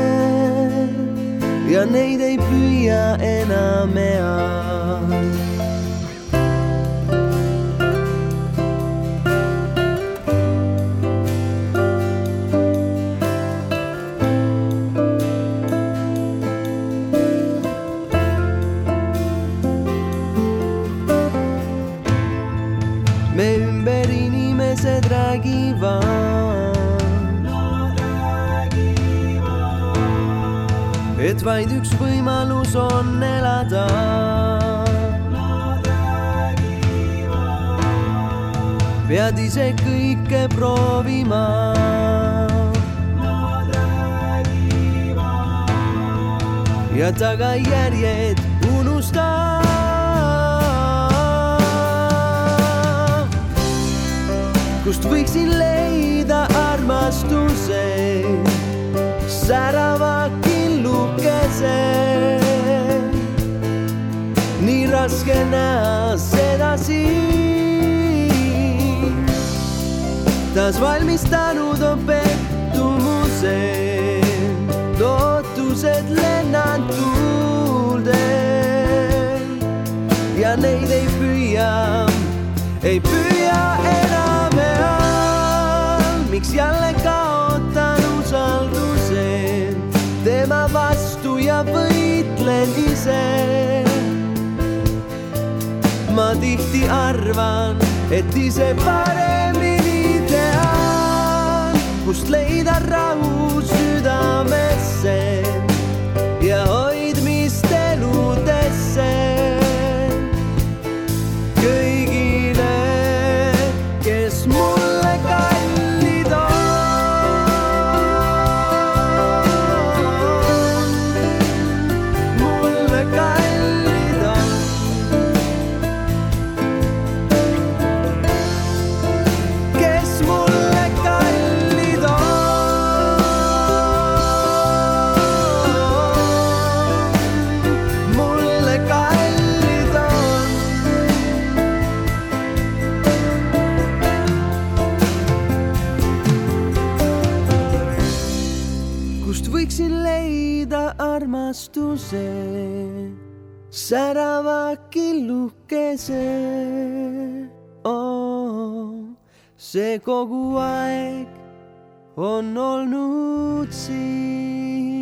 ja neid ei püüa enam eas. Me ümber inimesed räägivad, et vaid üks võimalus on elada. Pead ise kõike proovima. Ja tagajärjed unusta. Kust võiksin leida armastuse, särava killukese. Nii raske näha seda siin. Taas valmistanud on pettumuse, lootused lennan tuulde ja neid ei püüa enam eal. Miks jälle kaotan usalduse tema vastu ja võitlen ise. Ma tihti arvan, et ise paremini tean, kust leida rahu südamesse ja hoidmist eludesse. Kõigile, kes mulle kallid on, mulle kallid on. Kes mulle kallid on, mulle kallid on. Kust võiksin leida armastuse, särava killukese. See kogu aeg on olnud siin.